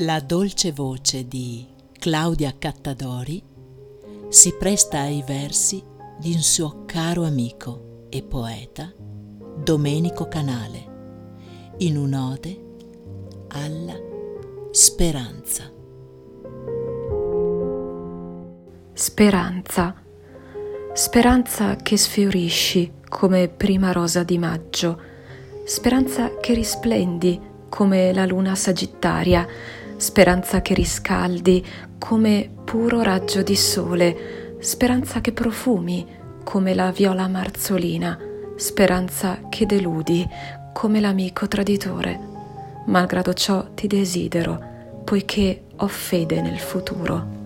La dolce voce di Claudia Cattadori si presta ai versi di un suo caro amico e poeta, Domenico Canale, in un'ode alla speranza. Speranza, speranza che sfiorisci come prima rosa di maggio, speranza che risplendi come la luna sagittaria, speranza che riscaldi come puro raggio di sole, speranza che profumi come la viola marzolina, speranza che deludi come l'amico traditore. Malgrado ciò ti desidero, poiché ho fede nel futuro.